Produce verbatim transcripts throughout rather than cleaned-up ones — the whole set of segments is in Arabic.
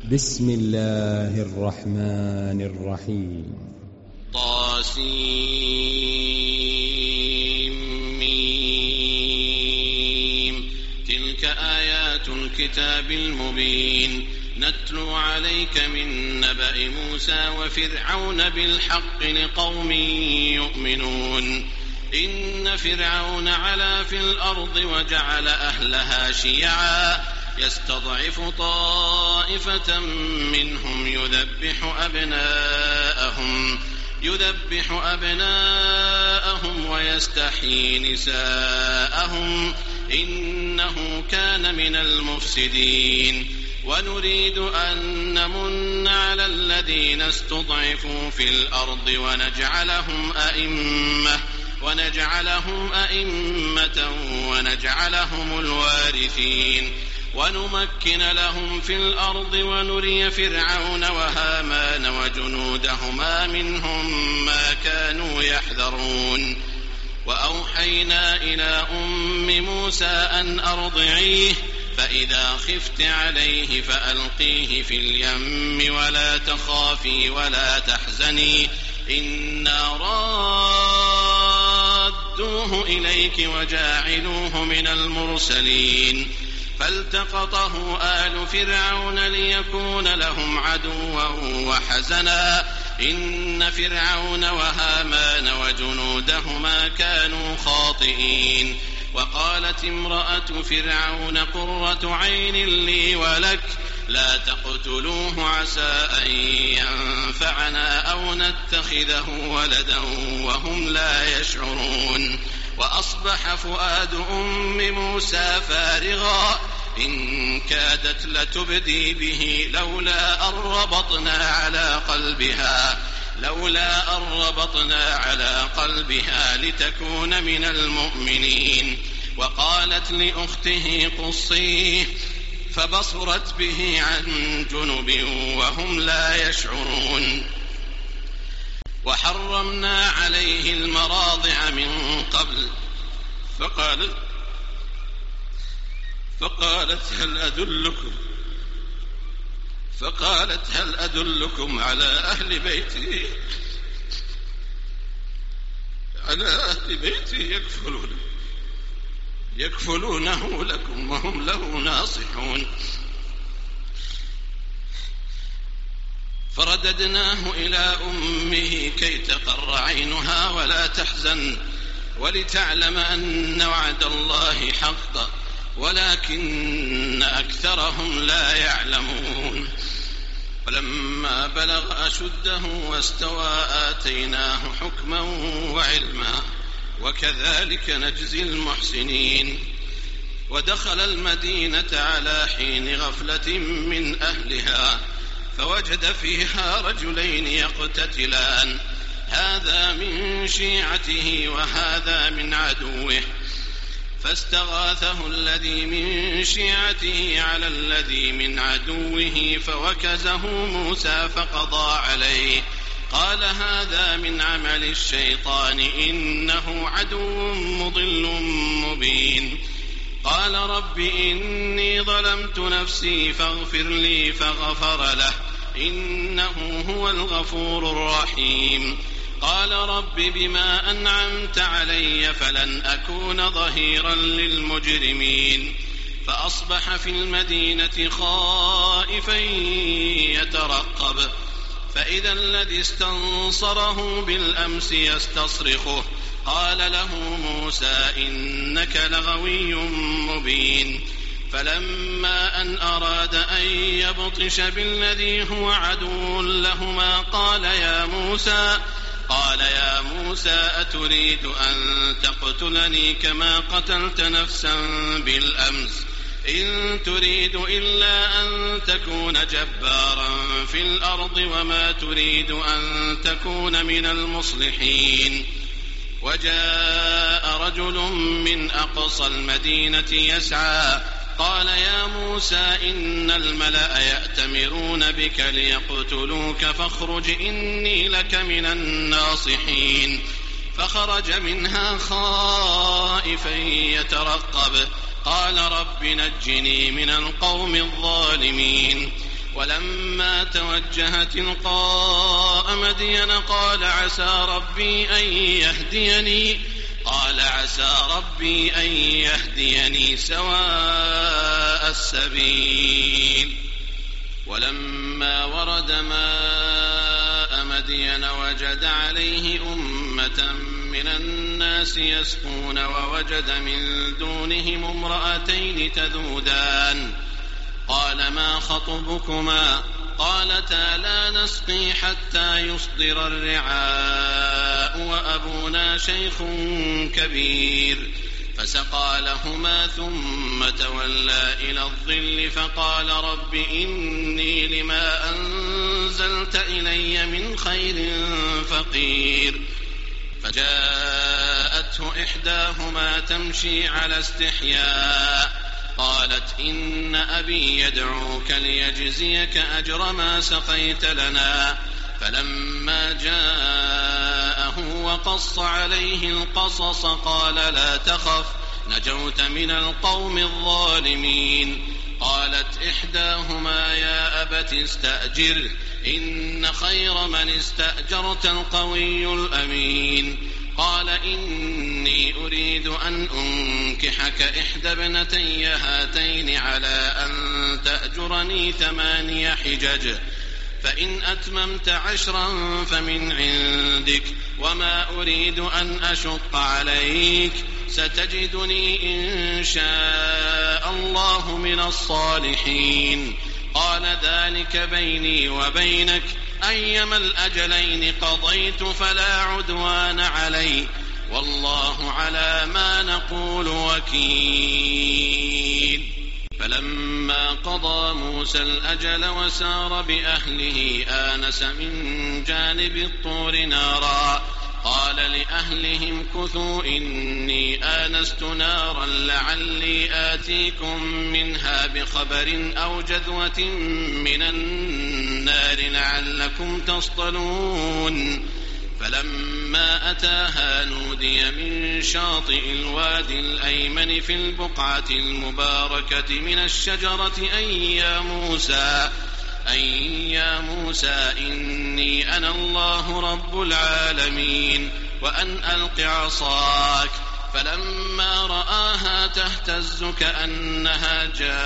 بسم الله الرحمن الرحيم. طاسيم. تلك آيات الكتاب المبين نتلو عليك من نبأ موسى وفرعون بالحق لقوم يؤمنون. إن فرعون علا في الأرض وجعل أهلها شيعا يستضعف طائفة منهم يذبح أبناءهم يذبح أبناءهم ويستحيي نساءهم إنه كان من المفسدين. ونريد أن نمن على الذين استضعفوا في الأرض ونجعلهم أئمة ونجعلهم أئمة ونجعلهم الوارثين ونمكن لهم في الأرض ونري فرعون وهامان وجنودهما منهم ما كانوا يحذرون. وأوحينا إلى أم موسى أن أرضعيه فإذا خفت عليه فألقيه في اليم ولا تخافي ولا تحزني إنا رادوه إليك وجاعلوه من المرسلين. فالتقطه آل فرعون ليكون لهم عدوا وحزنا إن فرعون وهامان وجنودهما كانوا خاطئين. وقالت امرأة فرعون قرة عين لي ولك لا تقتلوه عسى أن ينفعنا أو نتخذه ولدا وهم لا يشعرون. وأصبح فؤاد أم موسى فارغا إن كادت لتبدي به لولا أن ربطنا على قلبها لولا أن ربطنا على قلبها لتكون من المؤمنين. وقالت لأخته قصيه فبصرت به عن جنب وهم لا يشعرون. وحرمنا عليه المراضع من قبل فقالت فقالت هل أدلكم فقالت هل أدلكم على أهل بيتي على أهل بيتي يكفلون يكفلونه لكم وهم له ناصحون. فرددناه إلى أمه كي تقر عينها ولا تحزن ولتعلم أن وعد الله حق ولكن أكثرهم لا يعلمون. فلما بلغ أشده واستوى آتيناه حكما وعلما وكذلك نجزي المحسنين. ودخل المدينة على حين غفلة من أهلها فوجد فيها رجلين يقتتلان هذا من شيعته وهذا من عدوه فاستغاثه الذي من شيعته على الذي من عدوه فوكزه موسى فقضى عليه قال هذا من عمل الشيطان إنه عدو مضل مبين. قال رب إني ظلمت نفسي فاغفر لي فغفر له إنه هو الغفور الرحيم. قال رب بما أنعمت علي فلن أكون ظهيرا للمجرمين. فأصبح في المدينة خائفا يترقب فإذا الذي استنصره بالأمس يستصرخه قال له موسى إنك لغوي مبين. فلما أن أراد أن يبطش بالذي هو عدو لهما قال يا موسى قال يا موسى أتريد أن تقتلني كما قتلت نفسا بالأمس إن تريد إلا أن تكون جبارا في الأرض وما تريد أن تكون من المصلحين. وجاء رجل من أقصى المدينة يسعى قال يا موسى إن الملأ يأتمرون بك ليقتلوك فاخرج إني لك من الناصحين. فخرج منها خائفا يترقب قال رب نجني من القوم الظالمين. ولما توجه تلقاء مدين قال عسى ربي أن يهديني قال عسى ربي أن يهديني سواء السبيل. ولما ورد ماء مدين وجد عليه أمة من الناس يسقون ووجد من دونهم امرأتين تذودان قال ما خطبكما قالتا لا نسقي حتى يصدر الرعاء وأبونا شيخ كبير فسقى لهما ثم تولى إلى الظل فقال رب إني لما أنزلت إلي من خير فقير. فجاءته إحداهما تمشي على استحياء قالت إن أبي يدعوك ليجزيك أجر ما سقيت لنا. فلما جاءه وقص عليه القصص قال لا تخف نجوت من القوم الظالمين. قالت إحداهما يا أبت استأجره إن خير من استأجرت القوي الأمين. قال إني أريد أن أنكحك إحدى ابنتي هاتين على أن تأجرني ثماني حجج فإن أتممت عشرا فمن عندك وما أريد أن أشق عليك ستجدني إن شاء الله من الصالحين. قال ذلك بيني وبينك أيما الأجلين قضيت فلا عدوان علي والله على ما نقول وكيل. فلما قضى موسى الأجل وسار بأهله آنس من جانب الطور نارا قال لأهلهم كثوا إني آنست نارا لعلي آتيكم منها بخبر أو جذوة من النار لعلكم تصطلون. فلما أتاها نودي من شاطئ الوادي الأيمن في البقعة المباركة من الشجرة أن يا موسى أن يا موسى إني أنا الله رب العالمين وأن ألق عصاك. فلما رآها تهتز كأنها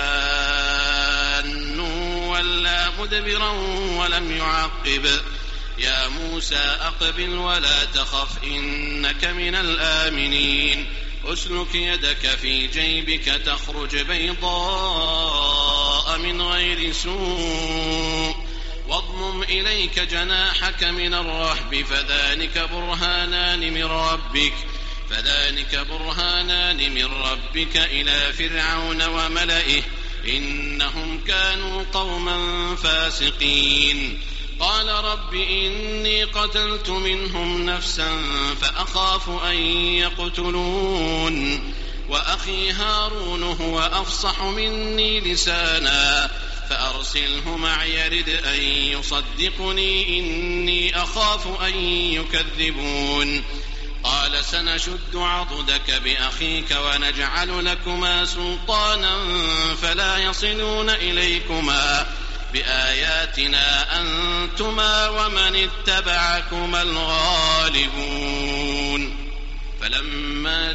جان ولا مدبرا ولم يعقب. يا موسى أقبل ولا تخف إنك من الآمنين. أسلك يدك في جيبك تخرج بيضاء من غير سوء واضمم إليك جناحك من الرهب فذلك برهانان من ربك فذلك برهانان من ربك إلى فرعون وملئه إنهم كانوا قوما فاسقين. قال رب إني قتلت منهم نفسا فأخاف أن يقتلون وأخي هارون هو أفصح مني لسانا فأرسله معي يرد أن يصدقني إني أخاف أن يكذبون. قال سنشد عضدك بأخيك ونجعل لكما سلطانا فلا يصلون إليكما بآياتنا أنتما ومن اتبعكما الغالبون. فلما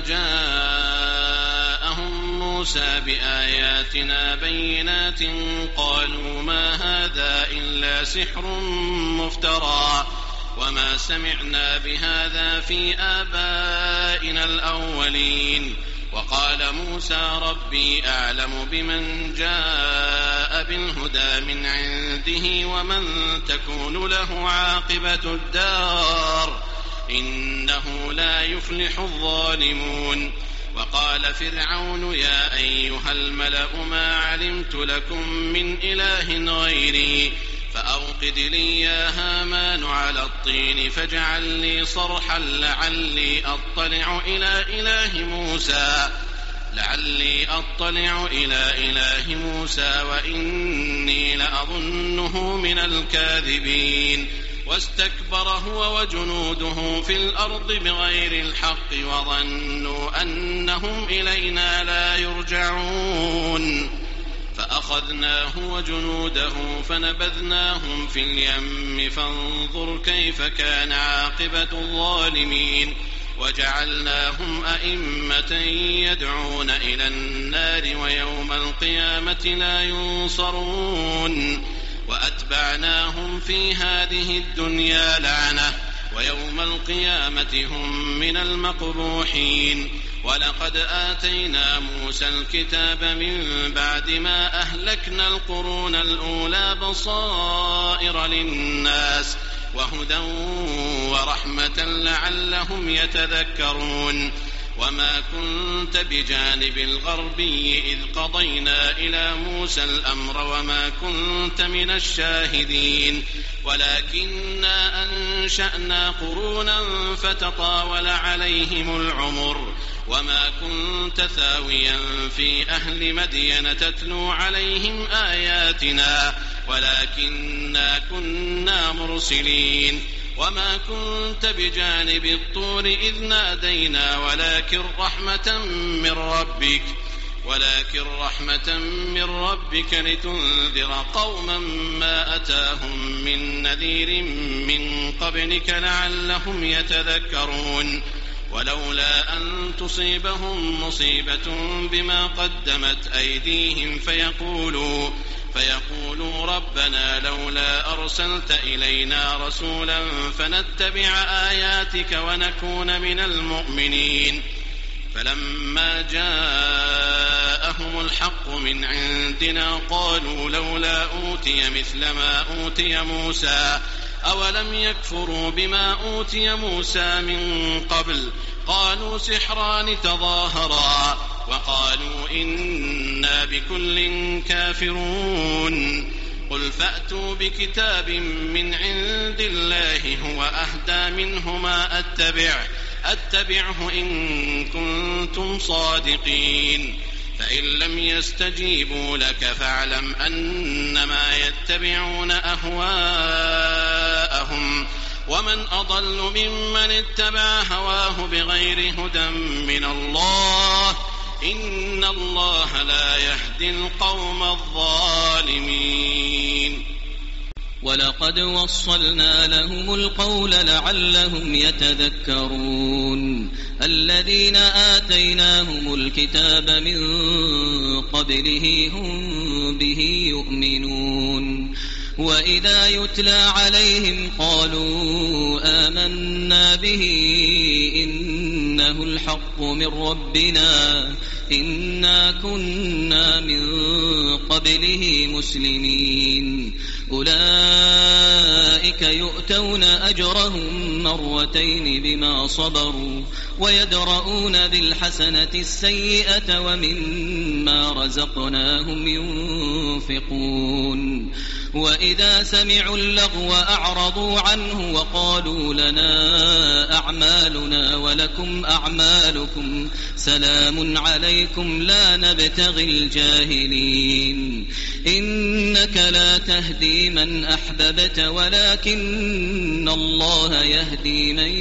جاءهم موسى بآياتنا بينات قالوا ما هذا إلا سحر مفترى وما سمعنا بهذا في آبائنا الأولين. وقال موسى ربي أعلم بمن جاء بالهدى من عنده ومن تكون له عاقبة الدار إنه لا يفلح الظالمون. وقال فرعون يا أيها الملأ ما علمت لكم من إله غيري فأوقد لي يا هامان على الطين فاجعل لي صرحا لعلي أطلع إلى إله موسى لعلي أطلع إلى إله موسى وإني لأظنه من الكاذبين. واستكبر هو وجنوده في الأرض بغير الحق وظنوا أنهم إلينا لا يرجعون. فأخذناه وجنوده فنبذناهم في اليم فانظر كيف كان عاقبة الظالمين وجعلناهم أئمة يدعون إلى النار ويوم القيامة لا ينصرون وأتبعناهم في هذه الدنيا لعنة ويوم القيامة هم من المقبوحين ولقد آتينا موسى الكتاب من بعد ما أهلكنا القرون الأولى بصائر للناس وهدى ورحمة لعلهم يتذكرون وما كنت بجانب الغربي إذ قضينا إلى موسى الأمر وما كنت من الشاهدين ولكننا أنشأنا قرونا فتطاول عليهم العمر وما كنت ثاويا في أهل مدين تتلو عليهم آياتنا ولكننا كنا مرسلين وما كنت بجانب الطور إذ نادينا ولكن رحمة من ربك ولكن رحمة من ربك لتنذر قوما ما أتاهم من نذير من قبلك لعلهم يتذكرون ولولا أن تصيبهم مصيبة بما قدمت أيديهم فيقولوا فيقولوا ربنا لولا أرسلت إلينا رسولا فنتبع آياتك ونكون من المؤمنين فلما جاءهم الحق من عندنا قالوا لولا أوتي مثل ما أوتي موسى أولم يكفروا بما أوتي موسى من قبل قالوا سحران تظاهرا وقالوا إنا بكل كافرون قل فأتوا بكتاب من عند الله هو أهدى منهما أتبعه أتبعه إن كنتم صادقين فإن لم يستجيبوا لك فاعلم أنما يتبعون أهواءهم ومن أضل ممن اتبع هواه بغير هدى من الله إن الله لا يهدي القوم الظالمين ولقد وصلنا لهم القول لعلهم يتذكرون الذين آتيناهم الكتاب من قبله هم به يؤمنون وإذا يتلى عليهم قالوا آمنا به إنه الحق من ربنا إنا كنا من قبله مسلمين أولئك يؤتون أجرهم مرتين بما صبروا ويدرؤون بالحسنة السيئة ومما رزقناهم ينفقون وإذا سمعوا اللغو أعرضوا عنه وقالوا لنا أعمالنا ولكم أعمالكم سلام عليكم لا نبتغي الجاهلين إنك لا تهدي من أحببت ولكن الله يهدي من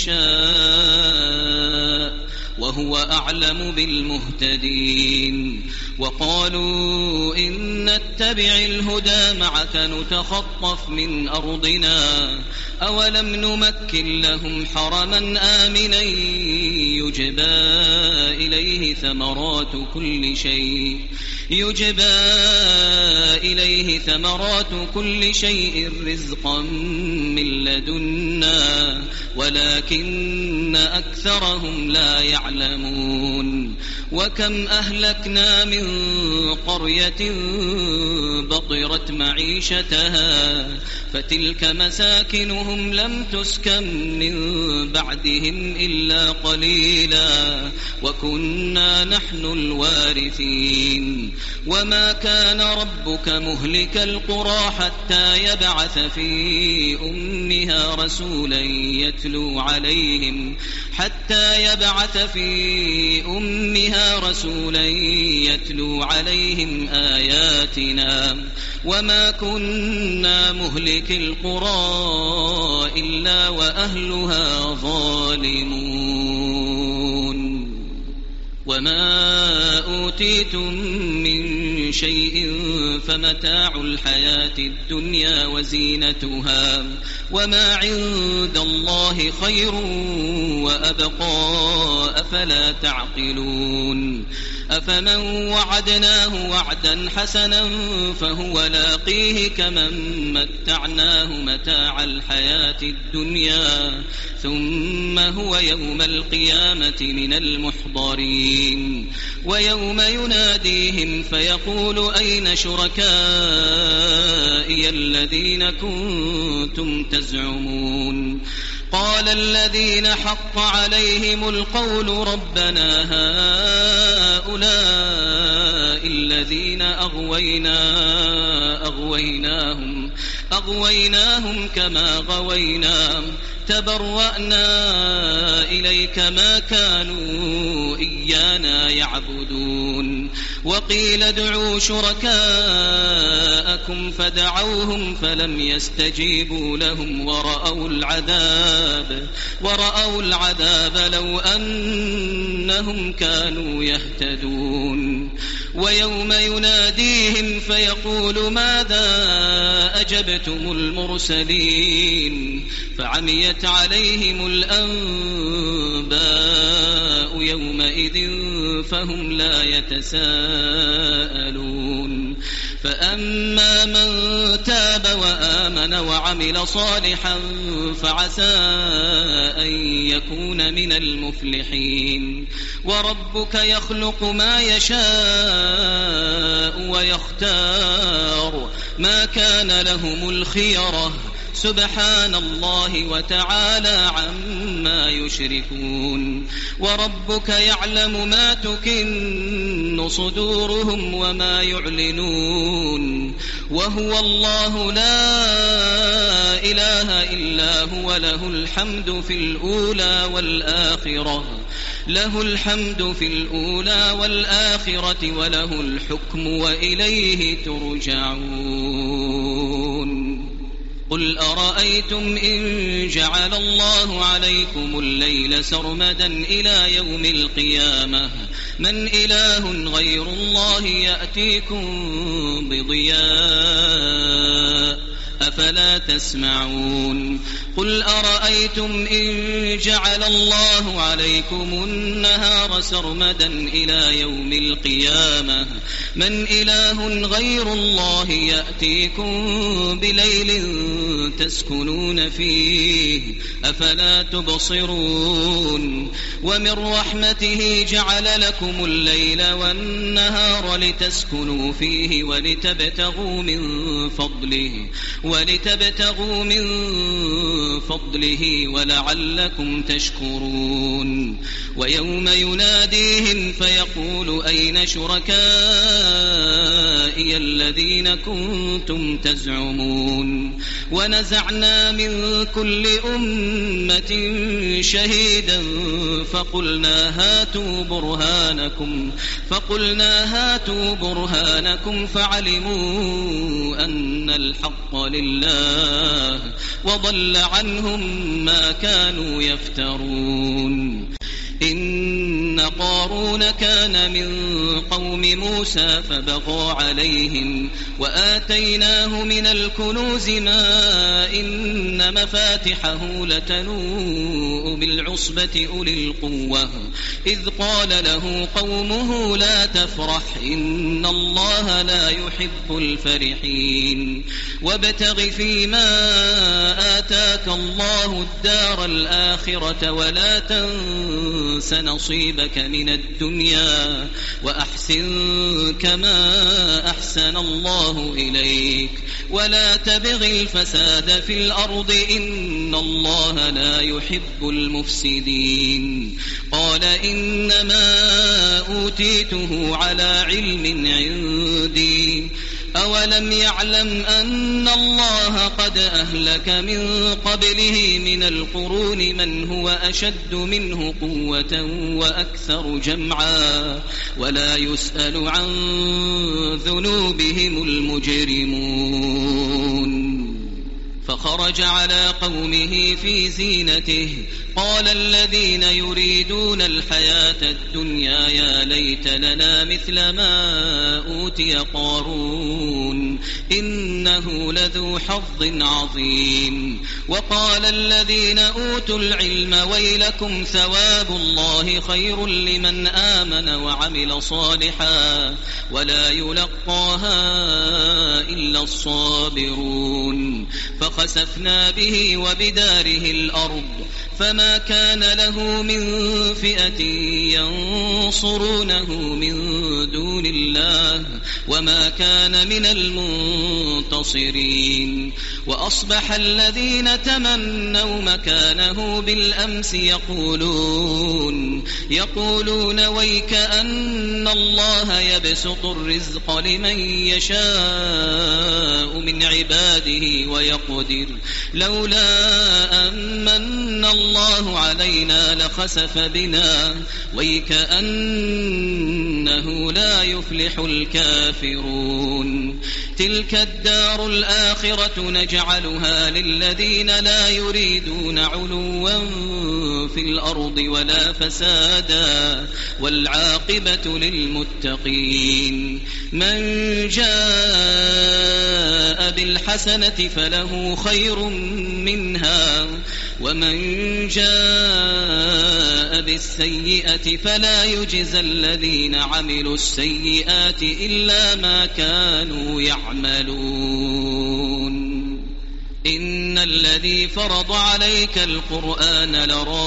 يشاء وهو أعلم بالمهتدين وقالوا إن نتبع الهدى معك نتخطف من أرضنا أولم نمكن لهم حرما آمنا يجبى إليه ثمرات كل شيء يجبى إليه ثمرات كل شيء رزقا من لدنا ولكن أكثرهم لا يعلمون وكم أهلكنا من قرية بطرت معيشتها فتلك مساكنهم لم تسكن من بعدهم إلا قليلا وكنا نحن الوارثين وما كان ربك مهلك القرى حتى يبعث في أمها رسولا يتلو عليهم حتى يبعث في أمها رسولا يتلو عليهم آياتنا وما كنا مهلك القرى إلا وأهلها ظالمون وما أوتيتم من شيء فمتاع الحياة الدنيا وزينتها وما عند الله خير وأبقى أفلا تعقلون أفمن وعدناه وعدا حسنا فهو لاقيه كمن متعناه متاع الحياة الدنيا ثم هو يوم القيامة من المحضرين ويوم يناديهم فيقول أين شركائي الذين كنتم تزعمون قال الذين حق عليهم القول ربنا هؤلاء الذين أغوينا أغويناهم أغويناهم كما غوينا تبرأنا إليك ما كانوا إيانا يعبدون وقيل ادعوا شركاءكم فدعوهم فلم يستجيبوا لهم ورأوا العذاب ورأوا العذاب لو أنهم كانوا يهتدون ويوم يناديهم فيقول ماذا أجبتم المرسلين فعميت عليهم الأنباء يومئذ فهم لا يتساءلون فأما من تاب وآمن وعمل صالحا فعسى أن يكون من المفلحين وربك يخلق ما يشاء ويختار ما كان لهم الخيرة سبحان الله وتعالى عما يشركون وربك يعلم ما تكن صدورهم وما يعلنون وهو الله لا إله إلا هو له الحمد في الأولى والآخرة له الحمد في الأولى والآخرة وله الحكم وإليه ترجعون قل أرأيتم إن جعل الله عليكم الليل سرمدا إلى يوم القيامة من إله غير الله يأتيكم بضياء أفلا تسمعون قل أرأيتم إن جعل الله عليكم النهار سرمدا إلى يوم القيامة من إله غير الله يأتيكم بليل تسكنون فيه أفلا تبصرون ومن رحمته جعل لكم الليل والنهار لتسكنوا فيه ولتبتغوا من فضله ولتبتغوا من فضله ولعلكم تشكرون ويوم يناديهم فيقول أين شركائي الذين كنتم تزعمون ونزعنا من كل أمة شهيدا فقلنا هاتوا برهانكم فقلنا هاتوا برهانكم فعلموا أن الحق لله وضل عنهم ما كانوا يفترون إن قارون كان من قوم موسى فبغى عليهم وآتيناه من الكنوز ما إن مفاتحه لتنوء بالعصبة أولي القوة إذ قال له قومه لا تفرح إن الله لا يحب الفرحين وابتغ فيما آتاك الله الدار الآخرة ولا تنس نصيبك من الدنيا وأحسن كما أحسن الله إليك ولا تبغ الفساد في الأرض إن الله لا يحب المفسدين قال إنما أوتيته على علم عندي أولم يعلم أن الله قد أهلك من قبله من القرون من هو أشد منه قوة وأكثر جمعا ولا يسأل عن ذنوبهم المجرمون وخرج على قومه في زينته قال الذين يريدون الحياة الدنيا يا ليت لنا مثل ما أوتي قارون إنه لذو حظ عظيم. وقال الذين أوتوا العلم ويلكم ثواب الله خير لمن آمن وعمل صالحا ولا يلقاها إلا الصابرون. فخسفنا به وبداره الأرض فما كان له من فئة ينصرونه من دون الله وما كان من المنتصرين. وأصبح الذين تمنوا مكانه بالأمس يقولون يقولون ويك أن الله يبسط الرزق لمن يشاء من عباده ويقدر لولا أمن الله علينا لخسف بنا ويكأنه لا يفلح الكافرون. تلك الدار الآخرة نجعلها للذين لا يريدون علوا في الأرض ولا فسادا والعاقبة للمتقين. من جاء بالحسنة فله خير منها ومن جاء بالسيئة فلا يجزى الذين عملوا السيئات إلا ما كانوا يعملون. إن الذي فرض عليك القرآن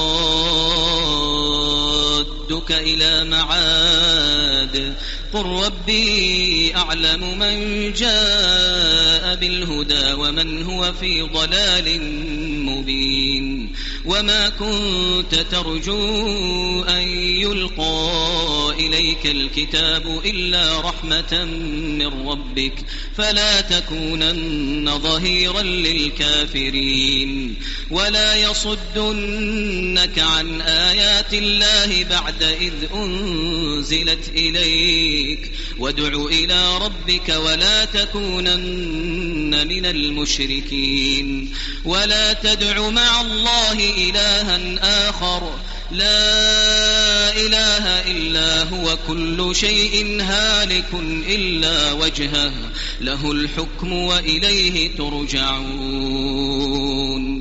لرادك إلى معاد قل ربي أعلم من جاء بالهدى ومن هو في ضلال مبين. وما كنت ترجو أن يلقى إليك الكتاب إلا رحمة من ربك فلا تكونن ظهيرا للكافرين. ولا يصدنك عن آيات الله بعد إذ أنزلت إليك وادع إلى ربك ولا تكونن من المشركين. ولا تدع مع الله إلها آخر لا إله إلا هو كل شيء هالك إلا وجهه له الحكم وإليه ترجعون.